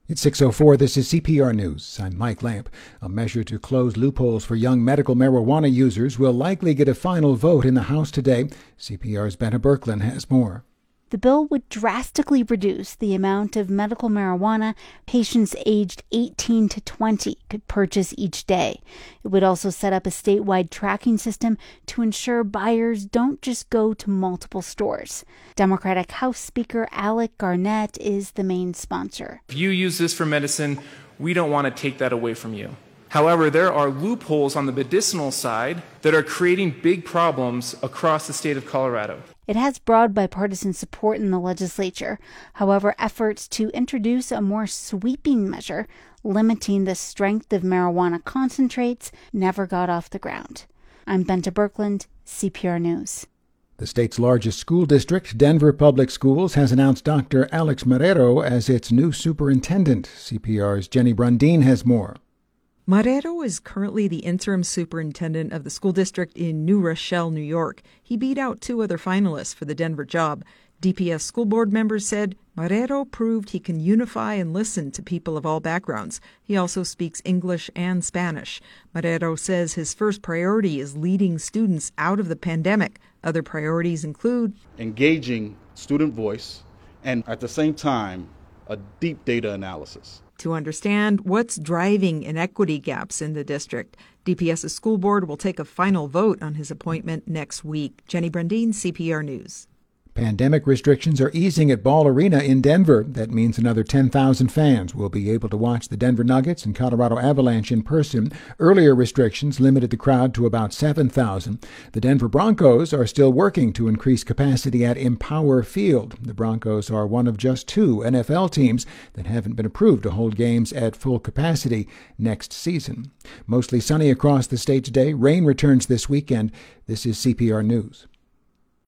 It's 6:04. This is CPR News. I'm Mike Lamp. A measure to close loopholes for young medical marijuana users will likely get a final vote in the House today. CPR's Benta Birkeland has more. The bill would drastically reduce the amount of medical marijuana patients aged 18 to 20 could purchase each day. It would also set up a statewide tracking system to ensure buyers don't just go to multiple stores. Democratic House Speaker Alec Garnett is the main sponsor. If you use this for medicine, we don't want to take that away from you. However, there are loopholes on the medicinal side that are creating big problems across the state of Colorado. It has broad bipartisan support in the legislature. However, efforts to introduce a more sweeping measure limiting the strength of marijuana concentrates never got off the ground. I'm Benta Birkeland, CPR News. The state's largest school district, Denver Public Schools, has announced Dr. Alex Marrero as its new superintendent. CPR's Jenny Brundin has more. Marrero is currently the interim superintendent of the school district in New Rochelle, New York. He beat out two other finalists for the Denver job. DPS school board members said Marrero proved he can unify and listen to people of all backgrounds. He also speaks English and Spanish. Marrero says his first priority is leading students out of the pandemic. Other priorities include engaging student voice and, at the same time, a deep data analysis. To understand what's driving inequity gaps in the district, DPS's school board will take a final vote on his appointment next week. Jenny Brundin, CPR News. Pandemic restrictions are easing at Ball Arena in Denver. That means another 10,000 fans will be able to watch the Denver Nuggets and Colorado Avalanche in person. Earlier restrictions limited the crowd to about 7,000. The Denver Broncos are still working to increase capacity at Empower Field. The Broncos are one of just two NFL teams that haven't been approved to hold games at full capacity next season. Mostly sunny across the state today. Rain returns this weekend. This is CPR News.